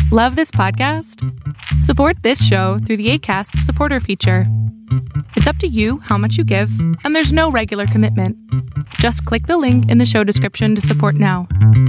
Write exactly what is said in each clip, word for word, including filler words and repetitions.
Love this podcast? Support this show through the Acast supporter feature. It's up to you how much you give, and there's no regular commitment. Just click the link in the show description to support now.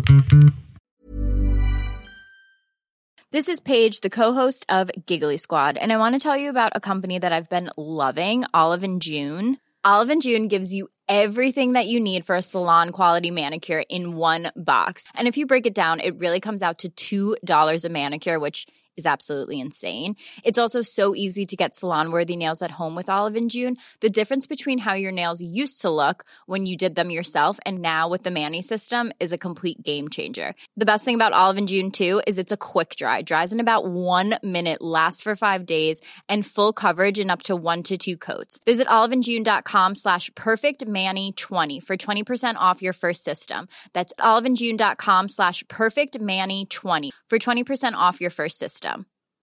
This is Paige, the co-host of Giggly Squad, and I want to tell you about a company that I've been loving, Olive and June. Olive and June gives you everything that you need for a salon-quality manicure in one box. And if you break it down, it really comes out to two dollars a manicure, which is absolutely insane. It's also so easy to get salon-worthy nails at home with Olive and June. The difference between how your nails used to look when you did them yourself and now with the Mani system is a complete game changer. The best thing about Olive and June, too, is it's a quick dry. Dries in about one minute, lasts for five days, and full coverage in up to one to two coats. Visit oliveandjune.com slash perfectmani20 for twenty percent off your first system. That's oliveandjune.com slash perfectmani20 for twenty percent off your first system.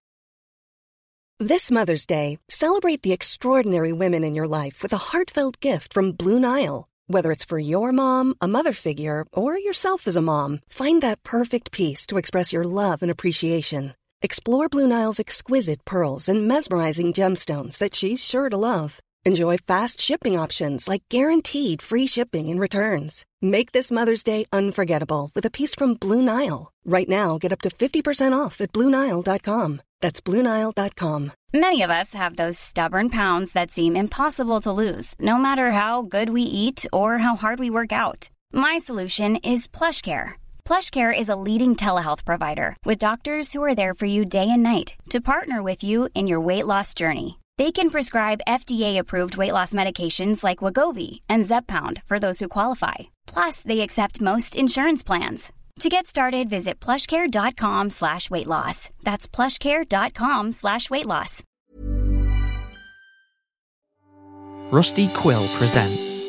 This Mother's Day, celebrate the extraordinary women in your life with a heartfelt gift from Blue Nile. Whether it's for your mom, a mother figure, or yourself as a mom, find that perfect piece to express your love and appreciation. Explore Blue Nile's exquisite pearls and mesmerizing gemstones that she's sure to love. Enjoy fast shipping options like guaranteed free shipping and returns. Make this Mother's Day unforgettable with a piece from Blue Nile. Right now, get up to fifty percent off at blue nile dot com. That's blue nile dot com. Many of us have those stubborn pounds that seem impossible to lose, no matter how good we eat or how hard we work out. My solution is PlushCare. PlushCare is a leading telehealth provider with doctors who are there for you day and night to partner with you in your weight loss journey. They can prescribe F D A-approved weight loss medications like Wegovy and Zepbound for those who qualify. Plus, they accept most insurance plans. To get started, visit plushcare.com slash weight loss. That's plushcare.com slash weight loss. Rusty Quill presents.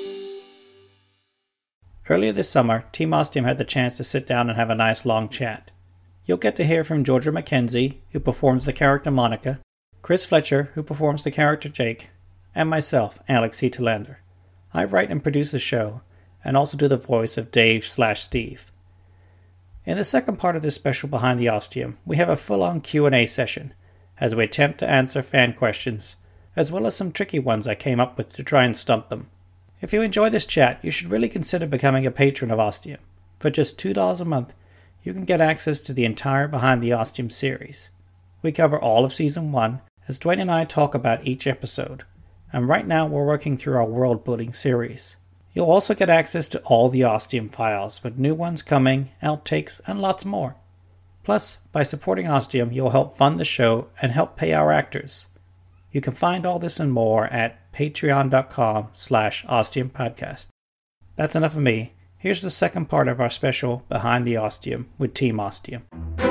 Earlier this summer, Team Ostium had the chance to sit down and have a nice long chat. You'll get to hear from Georgia McKenzie, who performs the character Monica, Chris Fletcher, who performs the character Jake, and myself, Alex C. Telander. I write and produce the show, and also do the voice of Dave slash Steve. In the second part of this special Behind the Ostium, we have a full-on Q and A session, as we attempt to answer fan questions, as well as some tricky ones I came up with to try and stump them. If you enjoy this chat, you should really consider becoming a patron of Ostium. For just two dollars a month, you can get access to the entire Behind the Ostium series. We cover all of Season one, as Dwayne and I talk about each episode, and right now we're working through our world-building series. You'll also get access to all the Ostium files, with new ones coming, outtakes, and lots more. Plus, by supporting Ostium, you'll help fund the show and help pay our actors. You can find all this and more at patreon.com slash Ostium podcast. That's enough of me. Here's the second part of our special Behind the Ostium with Team Ostium.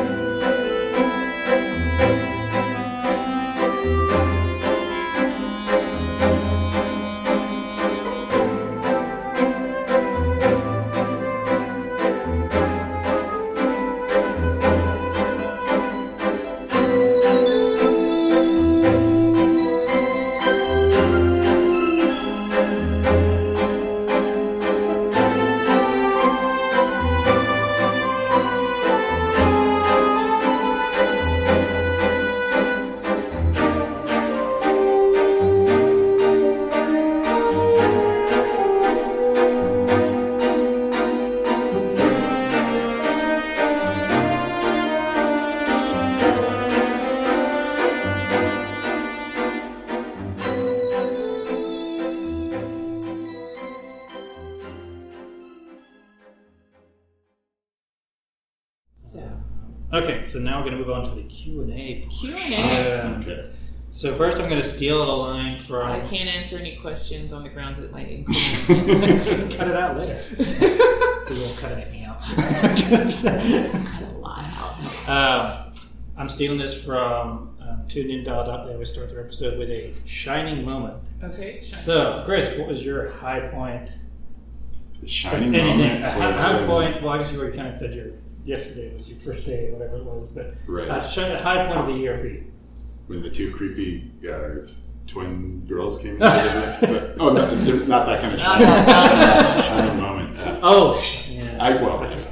Okay, so now we're going to move on to the Q and A. Q and A? Okay. So first I'm going to steal a line from... I can't answer any questions on the grounds that it might include... Cut it out later. We won't cut anything out. Cut a lot out. Um, I'm stealing this from um, TuneIn dot up. They always start their episode with a shining moment. Okay. Shining. So, Chris, what was your high point? The shining anything, moment a was high when, point, well, I guess you already kind of said your yesterday was your first day, whatever it was, but right. uh, shine the high point of the year for you. When the two creepy uh, twin girls came in. but, oh, no, they're not that kind of shining, shining, shining moment. Uh, oh, yeah. I, well, I don't, I don't know.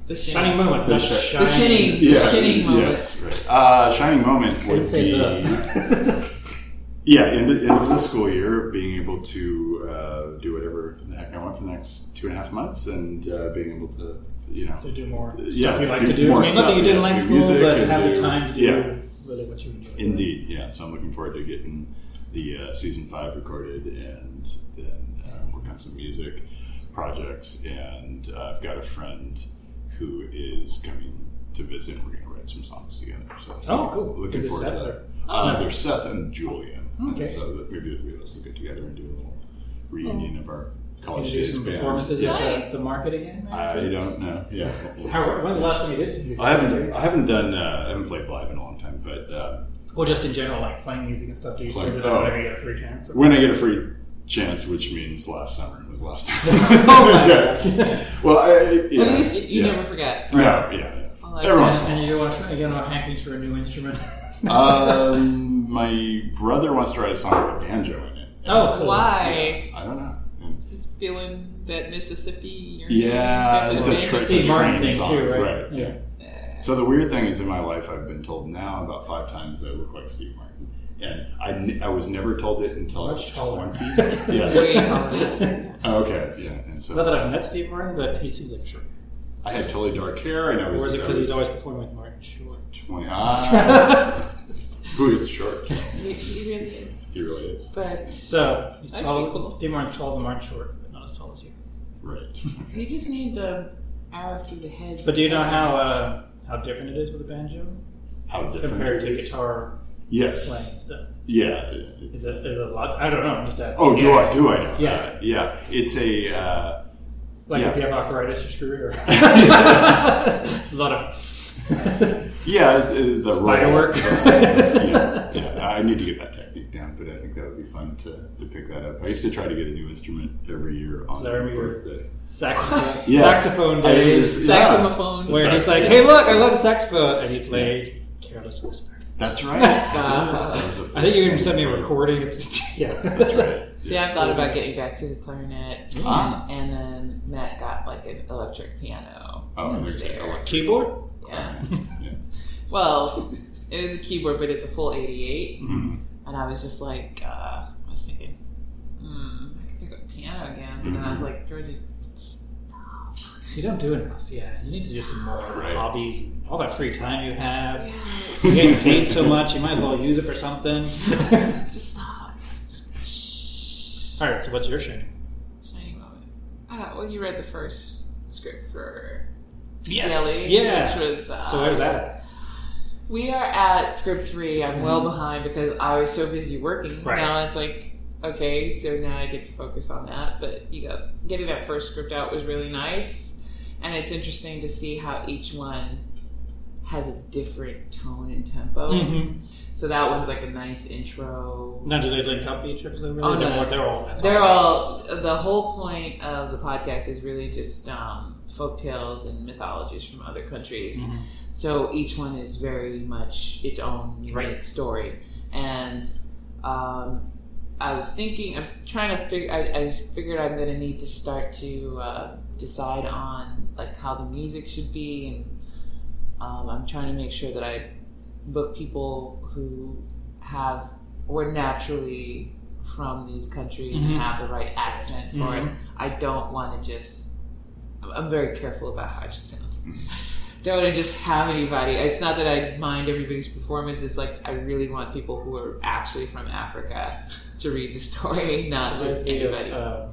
The shining moment. The, The, sh- shining. The shining. yeah, The shining moment. Yes, right. Uh, shining moment would Didn't say be... the. Yeah, end of, end of the school year, being able to uh, do whatever the heck I want for the next two and a half months, and uh, being able to, you know, To do more to- stuff yeah, you like do to do. more I mean, not that stuff, you didn't yeah, like do school, music but and have do- the time to do yeah. really what you enjoy. Indeed, yeah. So I'm looking forward to getting the uh, season five recorded and then uh, work on some music projects. And uh, I've got a friend who is coming to visit. We're going to write some songs together. So Oh, cool. Looking Is it forward Seth to that. or- Uh, No. There's Seth and Julian. Okay. And so that maybe the three of us will get together and do a little reunion of our Can college you do days some band. performances Yeah. at the, the market again? I don't know. Yeah. we'll see. How, when's the last time you did some music? I haven't. I haven't done. Uh, I haven't played live in a long time, but uh, Well, just in general, like playing music and stuff. Do you still Playing- do that oh. whenever you get a free chance? Or? when I get a free chance, which means last summer was the last time. Oh my Yeah. Well, I, yeah, At least you, you yeah. never forget. No, yeah, yeah. Oh, I Every once And, in a and you want to you know hankings for a new instrument? while. Um, my brother wants to write a song with a banjo in it. Oh, so- Why? I don't know. It's feeling that Mississippi. Or Yeah, that it's a band- trick. Steve It's a Martin train thing song, too, right? right, Yeah. Yeah. So the weird thing is, in my life, I've been told now about five times I look like Steve Martin, and I, n- I was never told it until I was Much taller. twenty. Way Yeah. taller. Oh, okay. Yeah. And so Not that I've met Steve Martin, but he seems like a short. I had totally dark hair, and I was. Or is it I because he's was always performing with Martin Short? twenty. Ah. Who is short? He, he really is. He really is. But So he's That's tall. pretty cool. Steve Martin's taller than Martin Short, but not as tall as you. Right. he just needs the arrow through the head. But do you know how uh, how different it is with a banjo How different compared it to is. guitar Yes. playing and stuff? Yeah. It's, Is it is it a lot? I don't know. I'm just asking. oh, do Yeah. I? Do I know? Yeah. Uh, yeah. It's a. Uh, Like yeah. if you have arthritis, you're screwed. Or it's a lot of Yeah, it's, uh, the Spider roll. work. yeah, yeah, I need to get that technique down, but I think that would be fun to, to pick that up. I used to try to get a new instrument every year on I my remember your birthday. saxophone, Yeah. saxophone I days. was- yeah. Saxophone. Where he's like, "Hey, look, I love the saxophone," and he played "Careless Whisper." That's right. God. That was the I think you even first sent me a one. recording. It's just, yeah, That's right. See, I've thought about getting back to the clarinet, Ah. and then Matt got like an electric piano Oh, there's upstairs. electric. Keyboard. Yeah. Yeah. Well, it is a keyboard, but it's a full eighty-eight, Mhm. and I was just like, uh, I was thinking, hmm, I could pick up piano again, but then I was like, Georgie, stop. You don't do enough. Yeah, you need to do some more Right. hobbies. All that free time you have. You're getting paid so much, you might as well use it for something. Just stop. Just shh. All right. So what's your shining? Shining moment. Uh, well, you read the first script for Yes. Skelly, Yeah. which was uh, So where's that at? We are at script three. I'm well behind because I was so busy working. Right. Now it's like, okay, so now I get to focus on that. But you got getting that first script out was really nice, and it's interesting to see how each one has a different tone and tempo. Mm-hmm. So that one's like a nice intro. Now, do they link up each episode? Really? Oh, no, they're, no. all- they're all. that's They're awesome. all the whole point of the podcast is really just um, folk tales and mythologies from other countries. Mhm. So each one is very much its own unique Right. story. And um, I was thinking, I'm trying to figure. I, I figured I'm going to need to start to uh, decide on like how the music should be, and um, I'm trying to make sure that I book people who have or naturally from these countries Mhm. and have the right accent for Mhm. it. I don't want to just. I'm- I'm very careful about how I should sound. Don't want to just have anybody. It's not that I mind everybody's performance. It's like I really want people who are actually from Africa to read the story, not just Like the, anybody. Uh,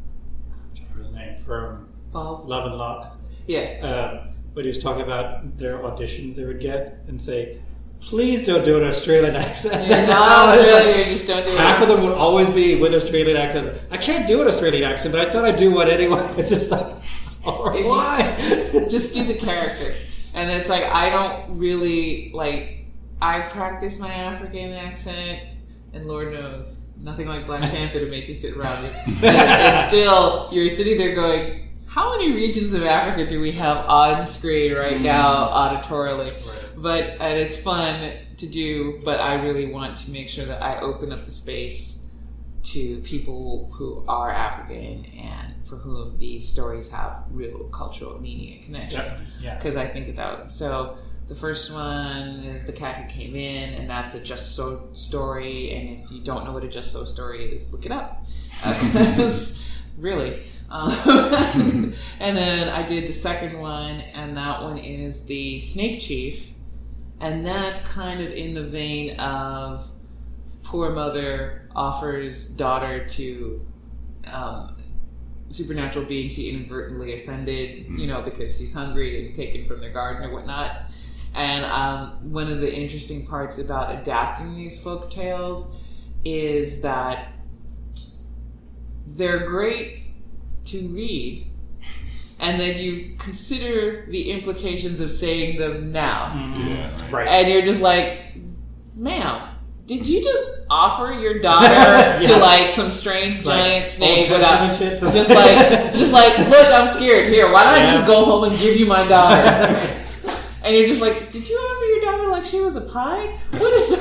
what's his name from Bob? Love and Lock? Yeah. Uh, when he was talking about their auditions they would get and say, "Please don't do an Australian accent." You're not Australian, just don't do it. Half of them would always be with Australian accents. I can't do an Australian accent, but I thought I'd do one anyway. It's just like, oh, If you- why? Just do the character. And it's like, I don't really, like, I practice my African accent, and Lord knows, nothing like Black Panther to make you sit around it. And it's still, you're sitting there going, how many regions of Africa do we have on screen right now, auditorially? But, and it's fun to do, but I really want to make sure that I open up the space to people who are African and for whom these stories have real cultural meaning and connection. Definitely, yeah. Because I think that so the first one is The Cat Who Came In, and that's a Just So story. And if you don't know what a Just So story is, look it up. Because really. Um, and then I did the second one, and that one is The Snake Chief. And that's kind of in the vein of poor mother offers daughter to um, supernatural being she inadvertently offended, you know, because she's hungry and taken from their garden or whatnot. And um, one of the interesting parts about adapting these folk tales is that they're great to read, and then you consider the implications of saying them now. Mm-hmm. Yeah, right. And you're just like, ma'am, did you just offer your daughter Yeah. to like some strange Like giant Old snake Testament without shit? just like just like look, I'm scared. Here, why don't Yeah. I just go home and give you my daughter? And you're just like, did you offer your daughter like she was a pie? What is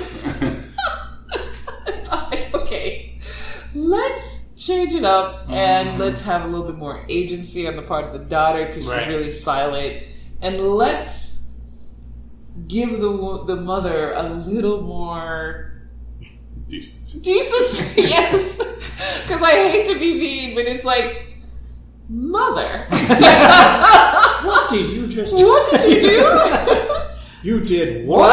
that? Okay, let's change it up and Mm-hmm. let's have a little bit more agency on the part of the daughter because Right. she's really silent, and let's give the the mother a little more Decency. decency. Yes, because I hate to be mean, but it's like, mother, What did you just what did you do? You did what?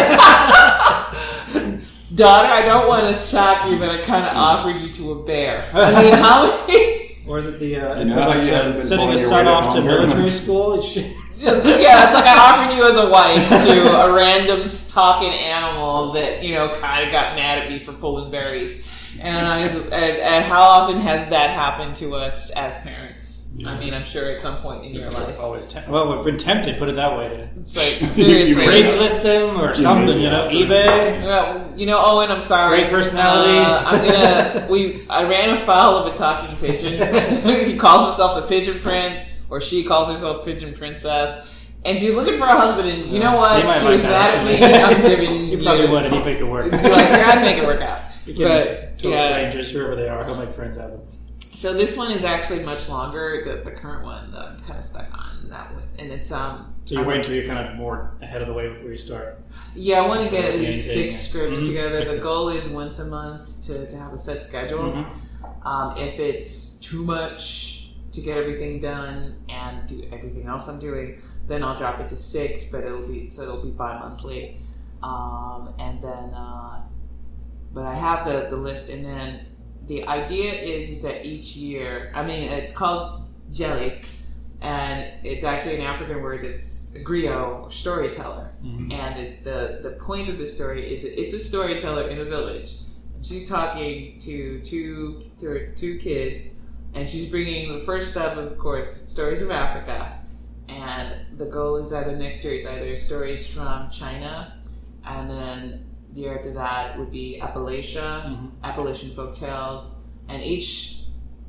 What? Daughter, I don't want to shock you, but I kind of offered you to a bear. I mean, how many? Or is it the uh, You know how you haven't been sending pulling his your son weight at off to home very military much? school? It's shit. Just, yeah, it's like I offered you as a wife to a random talking animal that, you know, kind of got mad at me for pulling berries. And, I, and, and how often has that happened to us as parents? Yeah. I mean, I'm sure at some point in your life. Always temp- well, we've been tempted. Put it that way. It's like, You seriously. rate- Craigslist them or something, you know, eBay. Well, you know, Owen, I'm sorry. Great personality. Uh, I'm gonna. We. I ran afoul of a talking pigeon. He calls himself the Pigeon Prince, or she calls herself Pigeon Princess, and she's looking for a husband. And you know what? He might She like was that, mad at me. actually. I'm giving You you. probably would, and he'd make it work. Like, yeah, I'd make it work out. You can But total yeah. strangers, whoever they are, he'll make friends out of them. So this one is actually much longer. The, the current one that I'm kind of stuck on that one, and it's um. So you I'm- wait until you're kind of more ahead of the way before you start. Yeah, I want to get at Yeah, least yeah, six yeah. scripts Mhm. together. Makes The sense. goal is once a month to, to have a set schedule. Mm-hmm. Um, if it's too much to get everything done and do everything else I'm doing, then I'll drop it to six. But it'll be so it'll be bi-monthly, um, and then. Uh, but I have the the list, and then the idea is is that each year, I mean, it's called jelly, and it's actually an African word that's a griot or storyteller. Mm-hmm. And it, the the point of the story is that it's a storyteller in a village. She's talking to two to her two kids, and she's bringing the first up, of course, stories of Africa. And the goal is either next year it's either stories from China, and then the year after that would be Appalachia, Mm-hmm. Appalachian folk tales, and each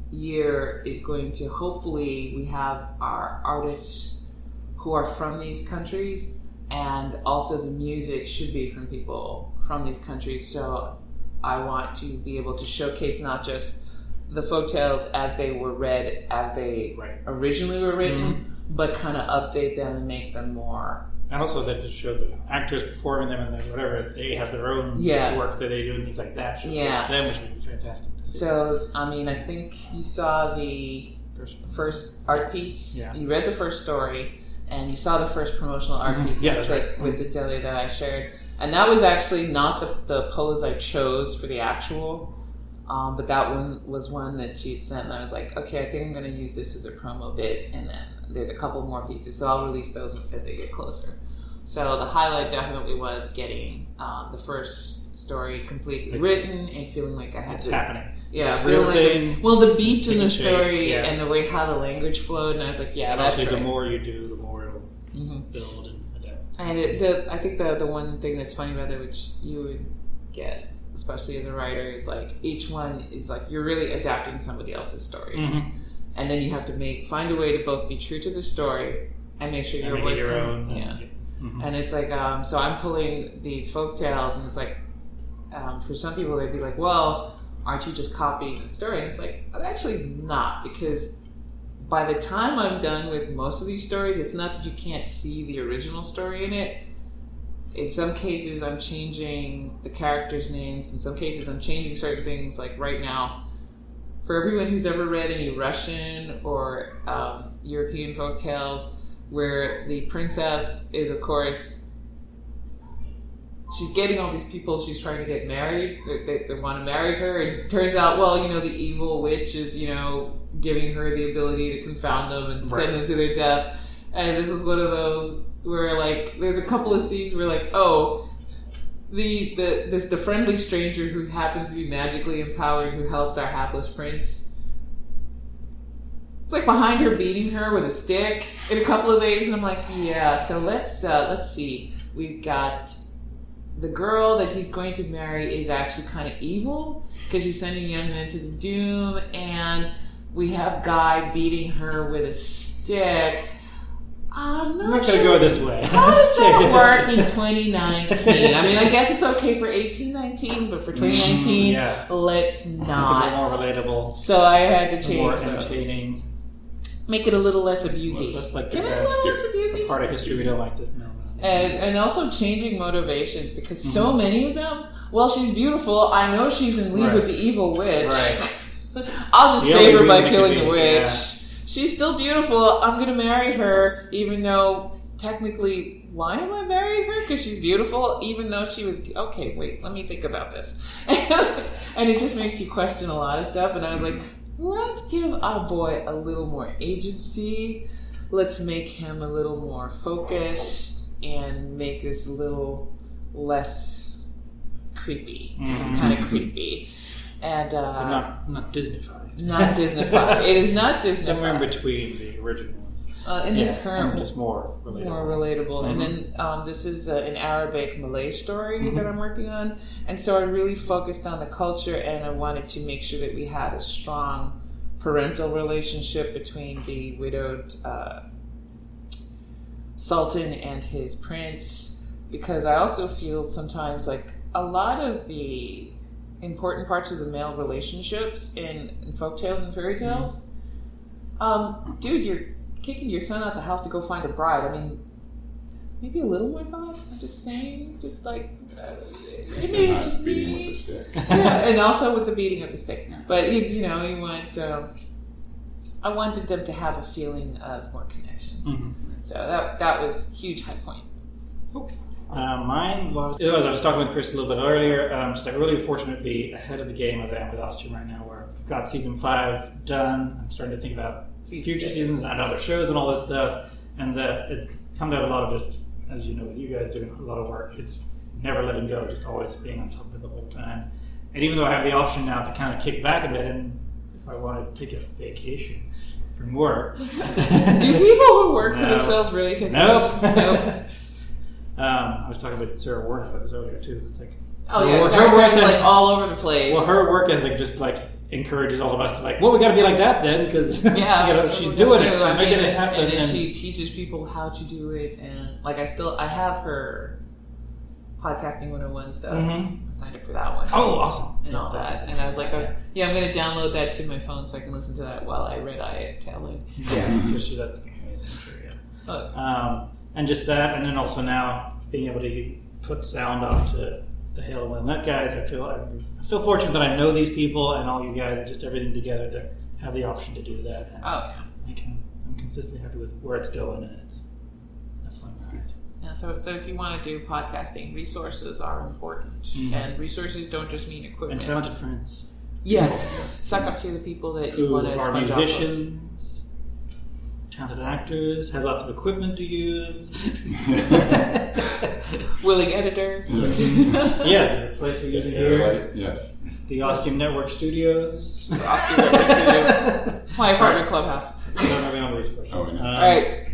year is going to hopefully we have our artists who are from these countries, and also the music should be from people from these countries. So I want to be able to showcase not just the folk tales as they were read, as they Right. originally were written, Mm-hmm. but kind of update them and make them more. And also that to show the actors performing them and then whatever, they have their own Yeah. work that they do and things like that. Showcase Yeah. them, which would be fantastic to see. So, I mean, I think you saw the First- first art piece. Yeah. You read the first story, and you saw the first promotional art Mhm. piece Yeah, with, that's right. with the jelly that I shared. And that was actually not the, the pose I chose for the actual, um, but that one was one that she had sent, and I was like, okay, I think I'm going to use this as a promo bit, and then there's a couple more pieces, so I'll release those as they get closer. So the highlight definitely was getting um, the first story completely written and feeling like I had It's to... happening. Yeah, It's a feeling real like thing. the, well, the beats in the It's taking shape, story yeah. and the way how the language flowed, and I was like, yeah, And that's obviously, right. the more you do, the more it'll Mhm. build and adapt. And it, the, I think the the one thing that's funny about it, which you would get, especially as a writer, is like each one is like you're really adapting somebody else's story, Mm-hmm. and then you have to make find a way to both be true to the story and make sure And your make it voice your come- own. Yeah. Mhm. And it's like, um, so I'm pulling these folk tales, and it's like, um, for some people, they'd be like, well, aren't you just copying the story? And it's like, I'm actually not, because by the time I'm done with most of these stories, it's not that you can't see the original story in it. In some cases, I'm changing the characters' names. In some cases, I'm changing certain things. Like right now, for everyone who's ever read any Russian or um, European folktales, where the princess is, of course, she's getting all these people she's trying to get married. They, they want to marry her. And it turns out, well, you know, the evil witch is, you know, giving her the ability to confound them and right. send them to their death. And this is one of those where, like, there's a couple of scenes where, like, oh, the the this, the friendly stranger who happens to be magically empowered who helps our hapless prince, it's like behind her beating her with a stick in a couple of days, and I'm like, yeah. So let's uh, let's see. We've got the girl that he's going to marry is actually kind of evil because she's sending young men to the doom, and we have Guy beating her with a stick. I'm not, I'm not sure. going to go this way. How does that work in twenty nineteen? I mean, I guess it's okay for eighteen nineteen, but for twenty nineteen, yeah. let's not. More relatable. So I had to change more those. entertaining. Make it a little less abusey. That's like the Can it a little less abusey? part of history we don't like to know. And, and also changing motivations, because mm-hmm. so many of them, well, she's beautiful. I know she's in league right. with the evil witch. Right. I'll just the save her by killing the witch. Yeah. She's still beautiful. I'm going to marry her, even though technically, why am I marrying her? Because she's beautiful, even though she was... Okay, wait, let me think about this. And it just makes you question a lot of stuff. And I was like, let's give our boy a little more agency. Let's make him a little more focused and make this a little less creepy. Mm-hmm. It's kind of creepy. And uh, but not not Disney-fied. Not Disney-fied. It is not Disney-fied. Somewhere in between the original ones. Uh, in yeah, this current, just more relatable. More relatable. Mm-hmm. And then um, this is uh, an Arabic Malay story mm-hmm. that I'm working on, and so I really focused on the culture, and I wanted to make sure that we had a strong parental relationship between the widowed uh, sultan and his prince, because I also feel sometimes like a lot of the important parts of the male relationships in, in folktales and fairy tales. Mm-hmm. Um, dude, you're kicking your son out the house to go find a bride. I mean, maybe a little more thought. I'm just saying, just like uh, maybe not just beating be, with the stick. Yeah, and also with the beating of the stick. But you, you know, you want. Um, I wanted them to have a feeling of more connection. Mm-hmm. So that that was a huge high point. Cool. Uh, mine was, as I was talking with Chris a little bit earlier, I'm just like really fortunate to be ahead of the game as I am with Ostium right now, where I've got season five done. I'm starting to think about future seasons and other shows and all this stuff, and that it's come down to a lot of just, as you know, with you guys doing a lot of work, it's never letting go, just always being on top of it the whole time. And even though I have the option now to kind of kick back a bit, and if I want to take a vacation from work. Do people who work no. for themselves really take nope. vacations? Nope. Um, I was talking with Sarah Warren about this earlier too. It's like, oh yeah, her, Sarah her work is like ethic, all over the place. Well, her work ethic just like encourages all of us to like, well, we got to be like that then, because yeah, you know she's doing it, she's I making mean, it happen, and then and she teaches people how to do it. And like, I still I have her podcasting one oh one stuff. Mm-hmm. I signed up for that one. Oh, awesome! And all That's that, awesome. and I was like, oh, yeah, I'm going to download that to my phone so I can listen to that while I red eye it tailing. Yeah, just that's amazing. Sure, yeah. Oh. Um, and just that, and then also now being able to put sound off to the Hail and Willamette guys. I feel I feel fortunate that I know these people and all you guys, and just everything together to have the option to do that. And oh, yeah. I can, I'm consistently happy with where it's going, and it's a fun ride. Yeah, so so if you want to do podcasting, resources are important, mm-hmm. and resources don't just mean equipment. And talented friends. Yes, suck up to the people that you who want to are sponge musicians. Talented actors, have lots of equipment to use. Willing editor. Yeah, the place we're using yeah, here. Right. Yes. The Ostium Network Studios. The Ostium Network Studios. My apartment right. clubhouse. I don't have any other questions. Oh, yeah. um, All right.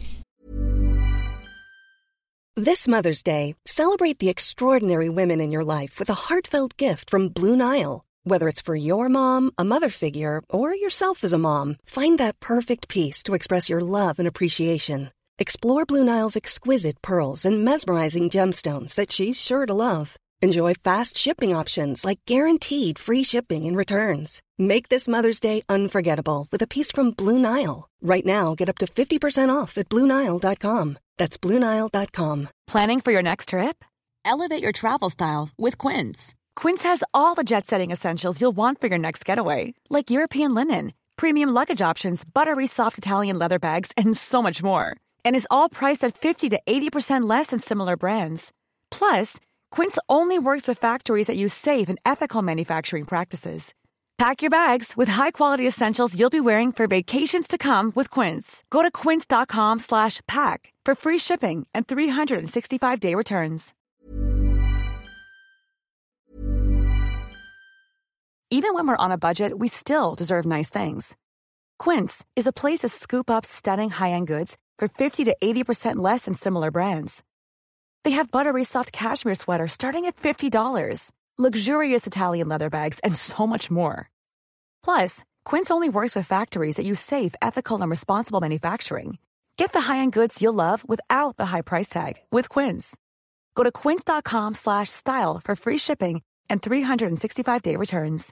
This Mother's Day, celebrate the extraordinary women in your life with a heartfelt gift from Blue Nile. Whether it's for your mom, a mother figure, or yourself as a mom, find that perfect piece to express your love and appreciation. Explore Blue Nile's exquisite pearls and mesmerizing gemstones that she's sure to love. Enjoy fast shipping options like guaranteed free shipping and returns. Make this Mother's Day unforgettable with a piece from Blue Nile. Right now, get up to fifty percent off at Blue Nile dot com. That's Blue Nile dot com. Planning for your next trip? Elevate your travel style with Quince. Quince has all the jet-setting essentials you'll want for your next getaway, like European linen, premium luggage options, buttery soft Italian leather bags, and so much more. And is all priced at fifty to eighty percent less than similar brands. Plus, Quince only works with factories that use safe and ethical manufacturing practices. Pack your bags with high-quality essentials you'll be wearing for vacations to come with Quince. Go to quince.com slash pack for free shipping and three sixty-five day returns. Even when we're on a budget, we still deserve nice things. Quince is a place to scoop up stunning high-end goods for fifty to eighty percent less than similar brands. They have buttery soft cashmere sweaters starting at fifty dollars, luxurious Italian leather bags, and so much more. Plus, Quince only works with factories that use safe, ethical, and responsible manufacturing. Get the high-end goods you'll love without the high price tag with Quince. Go to quince.com slash style for free shipping and three sixty-five day returns.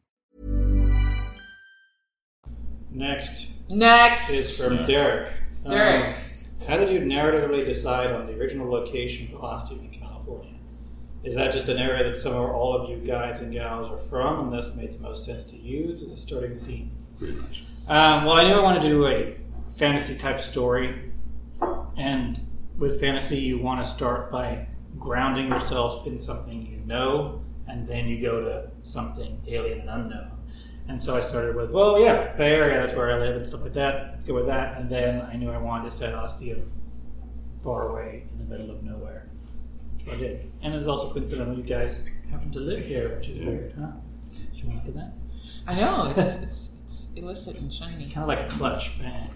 Next. Next. Is from Derek. Derek. Um, how did you narratively decide on the original location for Austin in California? Is that just an area that some or all of you guys and gals are from, and thus made the most sense to use as a starting scene? Pretty much. Um, well, I knew I wanted to do a fantasy-type story, and with fantasy, you want to start by grounding yourself in something you know, and then you go to something alien and unknown. And so I started with, well, yeah, Bay Area, that's where I live and stuff like that. Let's go with that. And then I knew I wanted to set Ostia far away in the middle of nowhere. Which I did. And it was also coincidental you guys happen to live here, which is yeah. weird, huh? Do you want to look at that? I know, it's, it's, it's illicit and shiny. It's kind of like a clutch bag.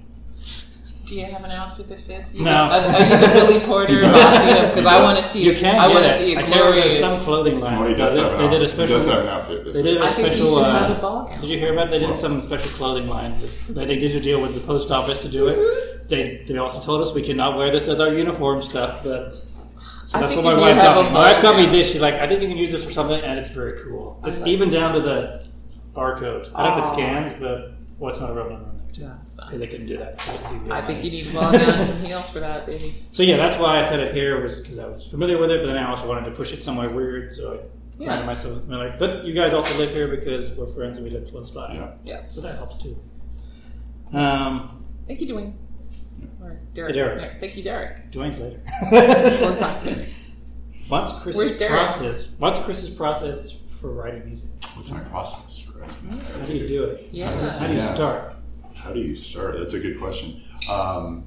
Do you have an outfit that fits? You no. Are, are you the Billy Porter of Ostia? Because I want to see you can I want to it. see a I glorious... Some clothing line. Well, he does does have it. an They did a outfit. special... He does have an outfit. They did a I special... think you should uh, have a ball gown. Did you hear about it? They did some special clothing line. That they did a deal with the post office to do it. They they also told us we cannot wear this as our uniform stuff, but... So that's what my wife got me. My wife got me this. She's like, I think you can use this for something, and it's very cool. It's like even it. down to the barcode. I don't know if it scans, but... Well, it's not a real number. Yeah, because they couldn't do that. I think you need to ball down and something else for that, baby. So yeah, that's why I said it here, was because I was familiar with it, but then I also wanted to push it somewhere weird, so I yeah. grounded myself. And like, but you guys also live here because we're friends and we live close by. Yeah. Yes. So that helps too. Um, thank you, Dwayne. Or Derek. Derek. Yeah, thank you, Derek. Dwayne's later. We'll talk to him. What's Chris's process? What's Chris's process for writing music? What's my process for writing music? How do you do it? Yeah. How do you yeah. start? How do you start? That's a good question. Um,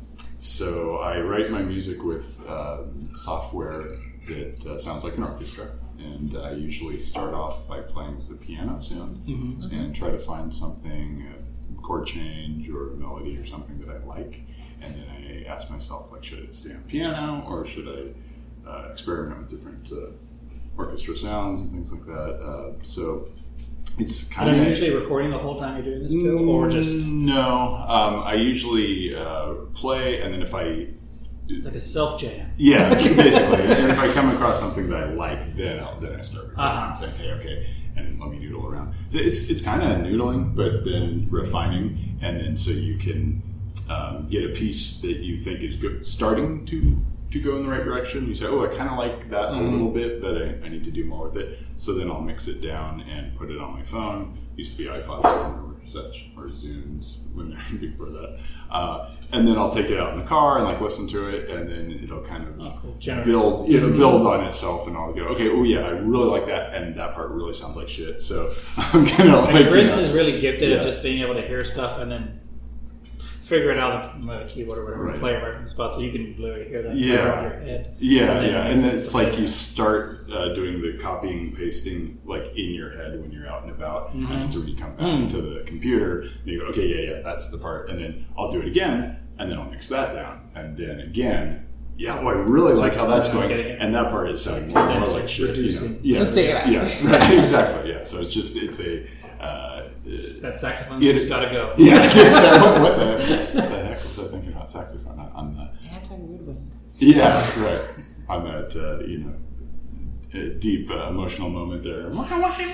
so I write my music with uh, software that uh, sounds like an orchestra, and I usually start off by playing with the piano sound mm-hmm. and mm-hmm. try to find something, a chord change or a melody or something that I like, and then I ask myself, like, should it stay on piano or should I uh, experiment with different uh, orchestra sounds and things like that? Uh, so. It's kind and of are you usually recording the whole time you're doing this too, or just no? Um, I usually uh, play, and then if I it's like a self jam. Yeah, basically. And if I come across something that I like, then I'll, then I start recording uh-huh. and say, hey, okay, and let me noodle around. So it's it's kind of noodling, but then refining, and then so you can um, get a piece that you think is good, starting to. to go in the right direction. You say, oh, I kind of like that mm-hmm. a little bit, but I, I need to do more with it. So then I'll mix it down and put it on my phone. Used to be iPods or such, or Zunes when they're before that. Uh, and then I'll take it out in the car and like listen to it, and then it'll kind of oh, cool. build, you know, build on itself, and I'll go, okay, oh yeah, I really like that, and that part really sounds like shit. So I'm gonna like. And Chris you know, is really gifted yeah. at just being able to hear stuff and then figure it out on the keyboard or whatever, right. play it right from the spot, so you can literally hear that yeah. out of your head. Yeah, and yeah, and then it's like you start uh, doing the copying and pasting like in your head when you're out and about, mm-hmm. and so when you come back mm. to the computer, and you go, okay, yeah, yeah, that's the part, and then I'll do it again, and then I'll mix that down, and then again, yeah, well, I really it's like, like how that's going, and that part is sounding more, more like shit. You know? Yeah, let's take it out. Yeah, right, exactly. Yeah, so it's just it's a. Uh, that saxophone just gotta go. Yeah, what, what, the, what the heck was I thinking about saxophone on the anti-woodwind? Yeah, right. On that, uh, you know, a deep uh, emotional moment there. Like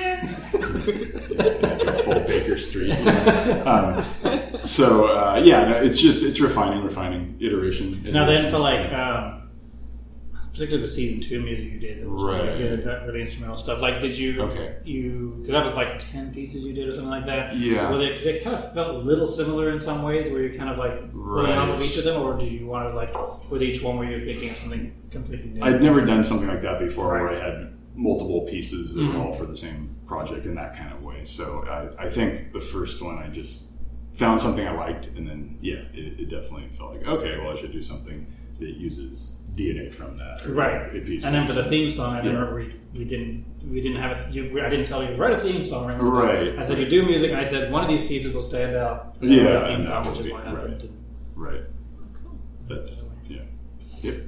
a full Baker Street. um, so uh, yeah, no, it's just it's refining, refining, iteration. iteration. Now then, for like, um, particularly the season two music you did, it was right. really good. That really instrumental stuff. Like, did you? Okay. You because that was like ten pieces you did or something like that. Yeah. Were they? Cause it kind of felt a little similar in some ways. Where you kind of like right. playing on with each of them, or did you want to like with each one where you're thinking of something completely new? I'd never done something like that before, right. where I had multiple pieces that mm-hmm. were all for the same project in that kind of way. So I, I think the first one I just found something I liked, and then yeah, it, it definitely felt like okay, well I should do something that uses D N A from that, right? Pieces. And then for the theme song, I yeah. remember we, we didn't we didn't have a, you, I didn't tell you to write a theme song. Remember? Right. I said you do music, and I said one of these pieces will stand out. Yeah, the theme and song, that which is be, what happened. Right. right. That's yeah. Yep.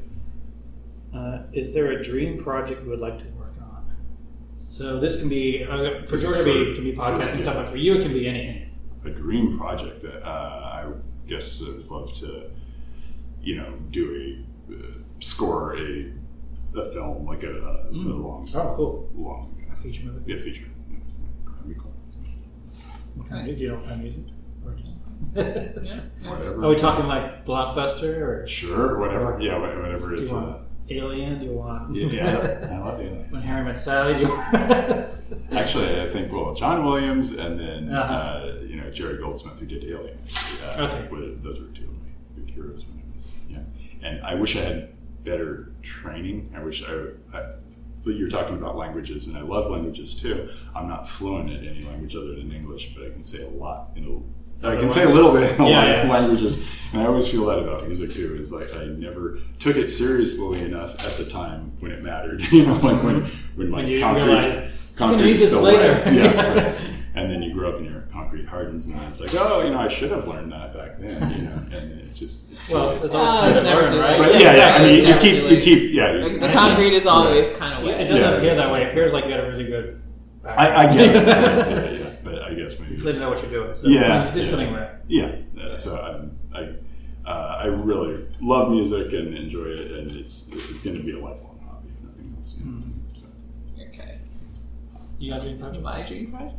Uh, is there a dream project you would like to work on? So this can be uh, for George, it can be podcasting for, stuff, but for you, it can be anything. A dream project that uh, I guess I would love to, you know, do a uh, score a a film like a, a, mm. a long, oh cool, long a feature movie. Yeah, feature. Yeah, that'd be cool. What kind of, do you know what kind of music? Or just yeah, whatever. Are we talking like blockbuster or sure, whatever? Or, yeah, whatever. Do you it's, want uh, Alien? Do you want? Yeah, yeah I love Alien. When Harry Met Sally? Do you want? Actually, I think well, John Williams and then uh-huh. uh, you know Jerry Goldsmith who did Alien. Uh, okay, with, those were two of my big heroes when I was yeah. And I wish I had better training. I wish I. I but you're talking about languages, and I love languages too. I'm not fluent in any language other than English, but I can say a lot in a I can say a little bit in a yeah, lot yeah. of languages, and I always feel that about music too. Is like I never took it seriously enough at the time when it mattered. You know, like when when my when you concrete, realize concrete you can read this still later. wet. Yeah, right. And then you grow up and your concrete hardens, and then it's like, oh, you know, I should have learned that back then. You know, and it's just it's too well, late. there's always Oh, time to it's never learn, too right? But Yeah, yeah, yeah. I exactly. mean, you It's keep never you too keep yeah. Like, You, the concrete is always kind of Yeah, wet. it doesn't Yeah, appear that exactly. way. It appears like you got a really good. I, I guess, I guess yeah, yeah, but I guess maybe You clearly know what you're doing. So yeah, you did yeah. something right. Yeah, uh, so I I, uh, I really love music and enjoy it, and it's it's going to be a lifelong hobby, if nothing else. You know? Mm. So. Okay. You got a dream project? My dream project?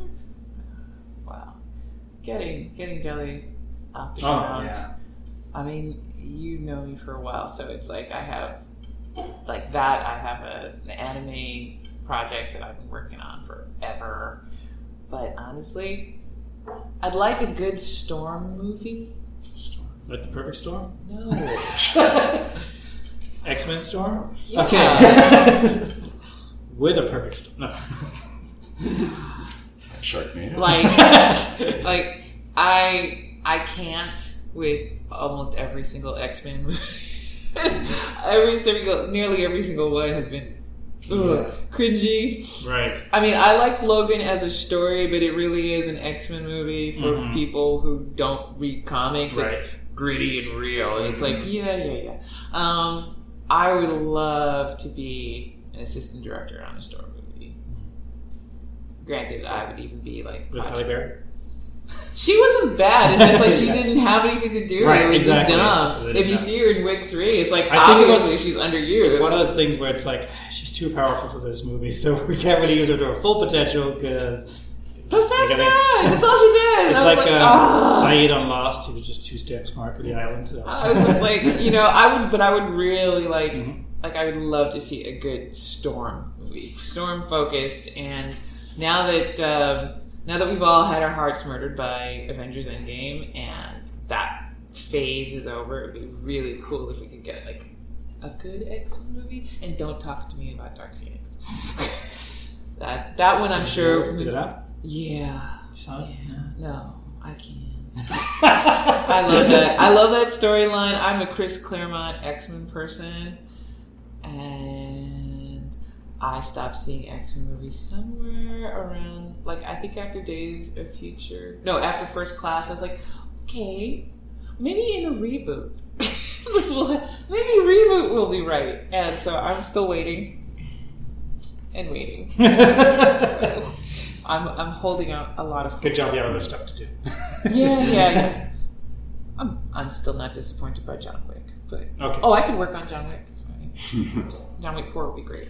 Wow. Getting getting Jelly off the Oh, ground. yeah. I mean, you know me for a while, so it's like I have like that. I have a, an anime project that I've been working on forever. But honestly, I'd like a good Storm movie. Storm. Like the Perfect Storm? No. X-Men Storm? Yeah. Okay. With a perfect storm. No. Sharknado. Like, like I I can't with almost every single X-Men movie. every single, nearly every single one has been ugh, Yeah. cringy. Right. I mean, I like Logan as a story, but it really is an X-Men movie for Mhm. people who don't read comics. Right. It's gritty and real, and it's like, Mhm. yeah, yeah, yeah. Um, I would love to be an assistant director on a Storm movie. Granted, I would even be like... With Halle Berry? She wasn't bad. It's just like she didn't have anything to do. Right, it was exactly. just dumb. It If you was- see her in Wick three, it's like I think it was- obviously she's under you. It's one of those things where it's like, she's too powerful for this movie, so we can't really use her to her full potential because... But that's Like, I mean- sad. That's all she did. It's And I was like, like, uh, ah. Saeed on Lost, he was just too damn smart for the island. So. I was just like, you know, I would, but I would really like, Mhm. like, I would love to see a good Storm movie, Storm focused. And now that, um, now that we've all had our hearts murdered by Avengers Endgame, and that phase is over, it'd be really cool if we could get like a good X-Men movie. And don't talk to me about Dark Phoenix. that that one, I'm sure. Is it out? Yeah. You saw it? Yeah. No, I can't. I love that. I love that storyline. I'm a Chris Claremont X-Men person, and I stopped seeing X-Men movies somewhere around, like, I think after Days of Future. No, after First Class. I was like, okay, maybe in a reboot, this will maybe a reboot will be right. And so I'm still waiting and waiting. So, I'm I'm holding out a lot of hope. Good job, you have other stuff to do. Yeah, yeah, yeah. I'm I'm still not disappointed by John Wick, but Okay. oh, I could work on John Wick. John Wick four would be great.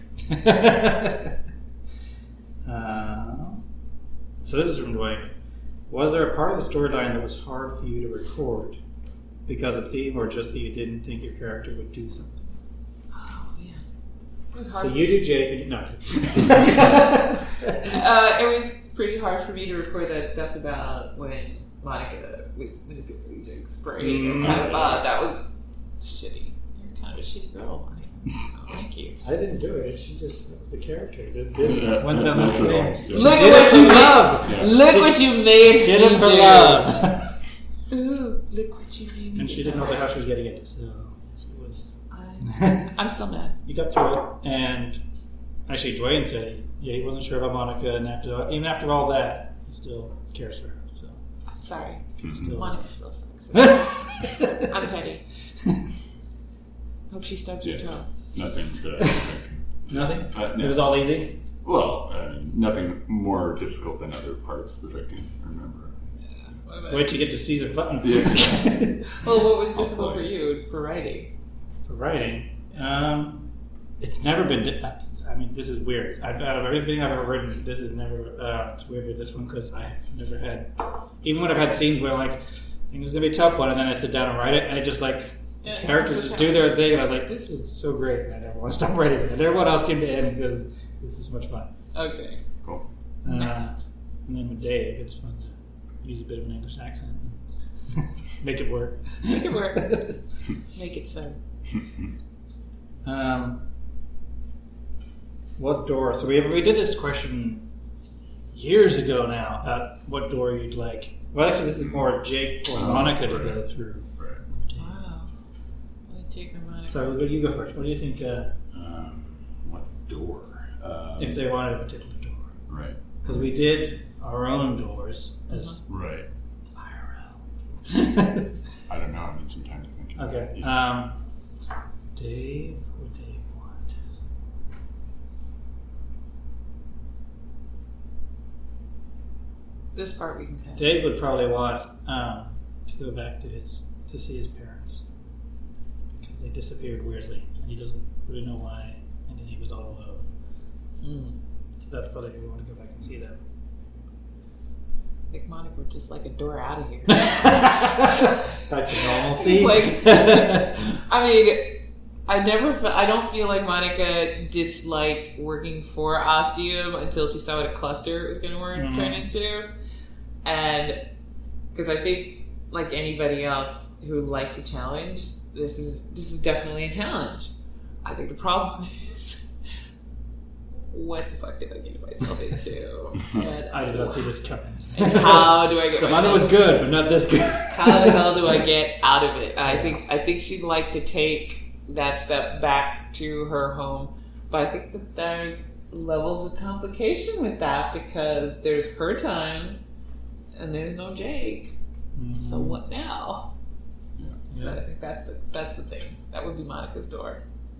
uh, so this is from Dwayne. Was there a part of the storyline that was hard for you to record because of theme, or just that you didn't think your character would do something? Oh man! So you do Jake, and no. uh, it was pretty hard for me to record that stuff about when Monica was manipulating Jake's brain. Mm-hmm. I kind of thought that was shitty. You're kind of a shitty girl, Monica. Oh, thank you. I didn't do it. She just that was the character. Just did it. Yeah, went down the thing. Look at what you love. Yeah. Look she what you made. Did it for do. love. Ooh, look what you made. And she didn't know how she was getting it, so she was. I, I'm still mad. You got through it, and actually, Dwayne said, yeah, he wasn't sure about Monica, and after even after all that, he still cares for her. So I'm sorry, still Monica still sucks. I'm petty. Hope she stubbed yeah. your toe. Nothing to Nothing? Uh, no. It was all easy? Well, I mean, nothing more difficult than other parts that I can remember. Yeah. Wait till you get to season five. Yeah. Well, what was difficult for you for writing? For writing? Um, it's never been... I mean, this is weird. I've, out of everything I've ever written, this is never... Uh, it's weird with this one because I've never had... Even when I've had scenes where, like, I think it's going to be a tough one, and then I sit down and write it, and it just, like... Yeah, characters just do their thing, and I was like, this is so great, and I never want to stop writing it. And everyone else came to end because this is so much fun. Okay. Cool. Uh, Next. And then with Dave, it's fun to use a bit of an English accent and make it work. Make it work. Make it so. Um, what door? So we we did this question years ago now about what door you'd like. Well, actually, this is more Jake or Monica to go through. So you go first. What do you think? Uh, um, what door? Um, if they wanted a particular door, right? Because we did our own doors. As right. I R L. I don't know. I need some time to think. About okay. It. Um, Dave, what would Dave want? This part we can cut. Dave would probably want um, to go back to his to see his parents. They disappeared weirdly, and he doesn't really know why, and then he was all alone. Mm. So that's probably we want to go back and see them. I think Monica would just like a door out of here. Back to normalcy. Like, I mean, I never, fe- I don't feel like Monica disliked working for Ostium until she saw what a cluster was going to work, mm-hmm. turn into, and because I think, like anybody else who likes a challenge. This is this is definitely a challenge. I think the problem is, what the fuck did I get myself into? And I did not see this coming. And how do I get myself? Mine was good, but not this good. How the hell do I get out of it? And I think I think she'd like to take that step back to her home, but I think that there's levels of complication with that because there's her time and there's no Jake. Mm. So what now? So I think that's the that's the thing. That would be Monica's door.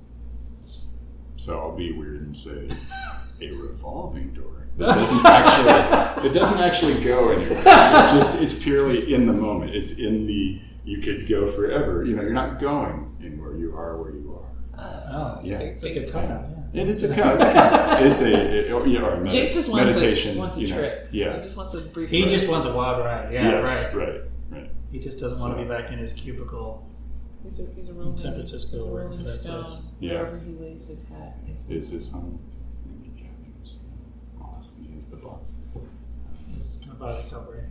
So I'll be weird and say a revolving door. That doesn't actually it doesn't actually go anywhere. It's just it's purely in the moment. It's in the you could go forever. You know, you're not going anywhere. You are where you are. Uh, oh, yeah, it's a good cut. Yeah. It is a cut. It's a cut. It's a it, or, you know, or med- Jake just wants meditation. A, wants a you know, trip. Yeah, he just wants a brief. He ride. just wants a wild ride. Yeah, yes, right, right, right. He just doesn't so. want to be back in his cubicle. He's a, he's a rolling, in San Francisco, he's a rolling stone. Yeah. Wherever he lays his hat. It's his home. Awesome. He's the boss. It's about the cover.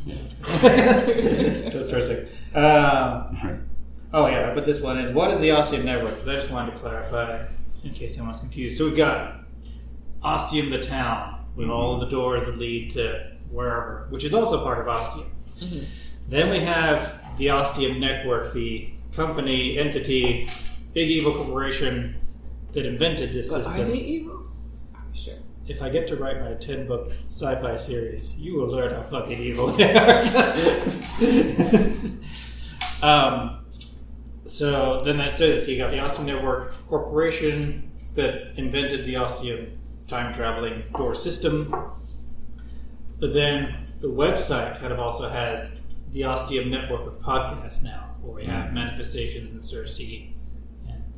Yeah. Just for a second. Um, oh, yeah, I put this one in. What is the Ostium Network? Because I just wanted to clarify in case anyone's confused. So we've got Ostium the town with mm-hmm. all of the doors that lead to wherever, which is also part of Ostium. Mm-hmm. Then we have the Ostium Network, the company, entity, big evil corporation that invented this but system. Are they evil? Are we sure? If I get to write my ten-book sci-fi series, you will learn how fucking evil they are. um, so then that's it. You got the Ostium Network Corporation that invented the Ostium time-traveling door system. But then the website kind of also has the Ostium Network of podcasts now, where we have Manifestations and Cersei and more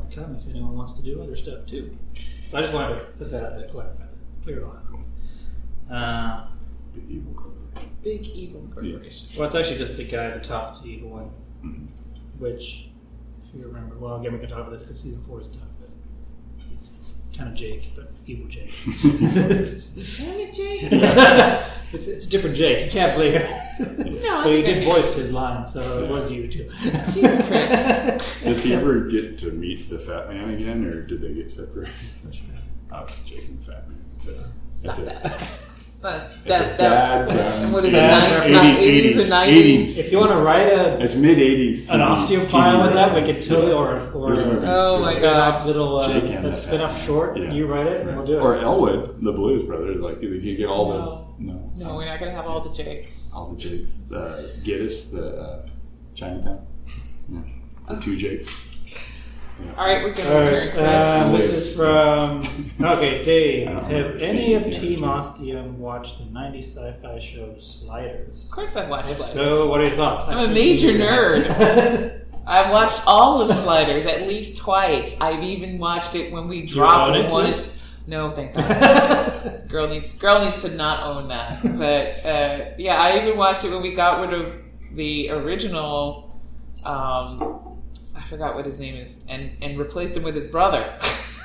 to come if anyone wants to do other stuff too. So I just wanted to put that out there to clarify that. Clear it all out. Uh, Big evil corporation. Big evil corporation. Well, it's actually just the guy at the top is the evil one. Mm-hmm. Which, if you remember, well, again, we can talk about this because season four is tough, but he's kind of Jake, but evil Jake. Damn it, Jake! it's, it's a different Jake. You can't believe it. No, but he I did mean, voice his line, so Yeah. it was you too. Jesus Christ. Does he ever get to meet the Fat Man again, or did they get separated? Oh, Jake and the Fat Man. That's it. Stop That's it. that. That's, It's that, a that, dad, what is it, dad, nineties, eighties or nineties? If you want to write a It's mid eighties. an osteophile with that, we could totally, or, or Oh my spin God. off little, uh, Jake and a the spin off Fat Man. short, Yeah. you write it, and we'll do it. Or Elwood, the Blues Brothers. Like, you could get all No. the no, No, we're not going to have all the Jakes. all the Jakes. Uh, Giddis, the uh, Chinatown. Yeah. The two Jakes. Yeah. All right, we're going All to right, return. um, this is from. Okay, Dave. I don't Have remember any seeing of the Team other Ostium watched the nineties sci-fi show Sliders? Of course I've watched If Sliders. so, what are your thoughts? I'm a major nerd. I've watched all of Sliders at least twice. I've even watched it when we own dropped it one. too? No, thank God. girl needs girl needs to not own that. But uh, yeah, I even watched it when we got rid of the original. Um, I forgot what his name is, and and replaced him with his brother.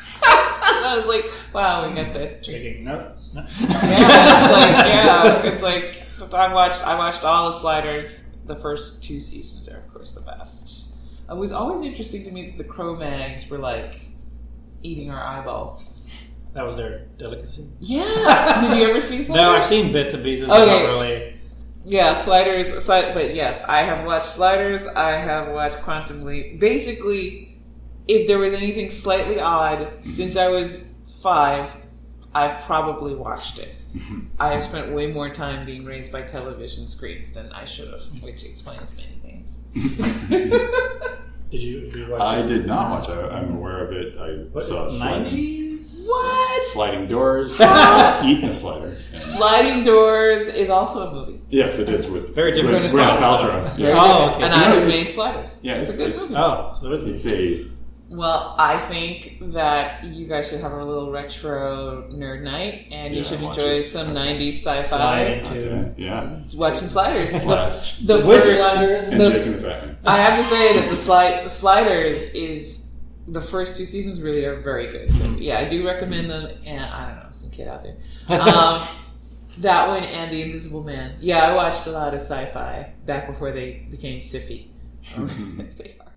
I was like, wow, we got the Taking notes. No. yeah. It's like yeah, it's like I watched I watched all the Sliders. The first two seasons are of course the best. It was always interesting to me that the Cro-Mags were like eating our eyeballs. That was their delicacy. Yeah. Did you ever see Sliders? No, I've seen bits and pieces. But Okay. not really. Yeah, Sliders. Sli- but yes, I have watched Sliders. I have watched Quantum Leap. Basically, if there was anything slightly odd since I was five, I've probably watched it. I have spent way more time being raised by television screens than I should have, which explains many things. Did you, did you watch I it? did not watch it. I'm aware of it. I What saw is sliding, nineties? What? sliding doors, eating a slider. Yeah. Sliding Doors is also a movie. Yes, it is with Very different. Gwyneth Gwyneth Paltrow. Very Yeah. Oh, different. okay. And You I know, have it's- made Sliders. Yeah, it's, it's, a good it's, movie. Oh, so it was it's a Well, I think that you guys should have a little retro nerd night, and you Yeah, should watch enjoy it. some nineties sci-fi. Slide into okay, yeah. Watch some Sliders. Slash. The, the With first, Sliders. And the- Jake and the Fat Man. I have to say that the slide, Sliders is the first two seasons really are very good. So yeah, I do recommend them. And I don't know, some kid out there. Um, that one and The Invisible Man. Yeah, I watched a lot of sci-fi back before they became sci-fi. They are.